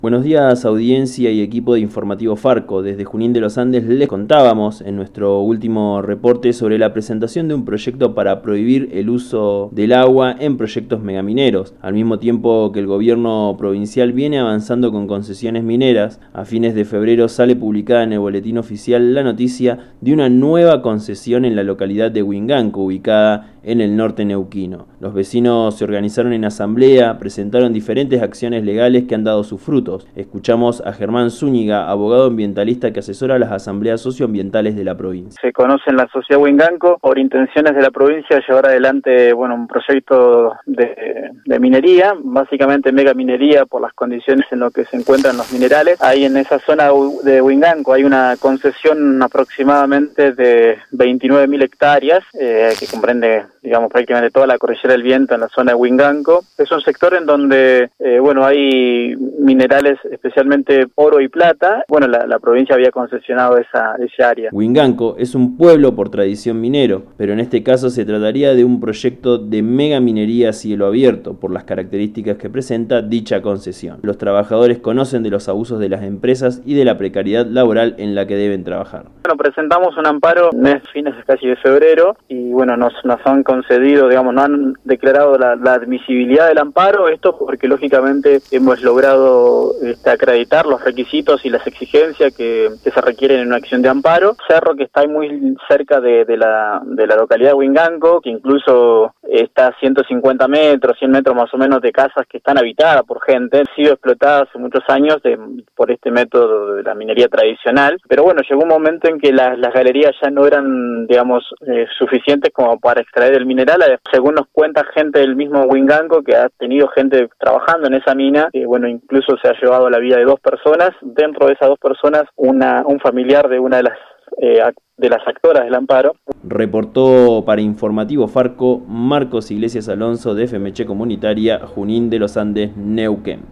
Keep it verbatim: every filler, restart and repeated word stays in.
Buenos días, audiencia y equipo de Informativo Farco. Desde Junín de los Andes les contábamos en nuestro último reporte sobre la presentación de un proyecto para prohibir el uso del agua en proyectos megamineros, al mismo tiempo que el gobierno provincial viene avanzando con concesiones mineras. A fines de febrero sale publicada en el boletín oficial la noticia de una nueva concesión en la localidad de Huinganco, ubicada en el norte neuquino. Los vecinos se organizaron en asamblea, presentaron diferentes acciones legales que han dado sus frutos. Escuchamos a Germán Zúñiga, abogado ambientalista que asesora a las asambleas socioambientales de la provincia. Se conoce en la sociedad Huinganco por intenciones de la provincia llevar adelante bueno un proyecto de, de minería, básicamente mega minería por las condiciones en las que se encuentran los minerales. Ahí en esa zona de Huinganco hay una concesión aproximadamente de veintinueve mil hectáreas eh, que comprende digamos prácticamente toda la cordillera del Viento en la zona de Huinganco. Es un sector en donde eh, bueno hay minerales, especialmente oro y plata. Bueno, la, la provincia había concesionado esa, esa área. Huinganco es un pueblo por tradición minero, pero en este caso se trataría de un proyecto de mega minería a cielo abierto, por las características que presenta dicha concesión. Los trabajadores conocen de los abusos de las empresas y de la precariedad laboral en la que deben trabajar. Bueno, presentamos un amparo en fines casi de febrero y bueno, nos, nos han concedido, digamos, no han declarado la, la admisibilidad del amparo, esto porque lógicamente hemos logrado este, acreditar los requisitos y las exigencias que, que se requieren en una acción de amparo. Cerro que está muy cerca de, de, la, de la localidad de Huinganco, que incluso está a ciento cincuenta metros, cien metros más o menos de casas que están habitadas por gente, han sido explotadas hace muchos años de, por este método de la minería tradicional, pero bueno, llegó un momento en que las, las galerías ya no eran, digamos, eh, suficientes como para extraer el mineral. Según nos cuenta gente del mismo Huinganco, que ha tenido gente trabajando en esa mina, que bueno, incluso se ha llevado la vida de dos personas. Dentro de esas dos personas, una un familiar de una de las eh, de las actoras del amparo. Reportó para Informativo Farco Marcos Iglesias Alonso de F M H Comunitaria, Junín de los Andes, Neuquén.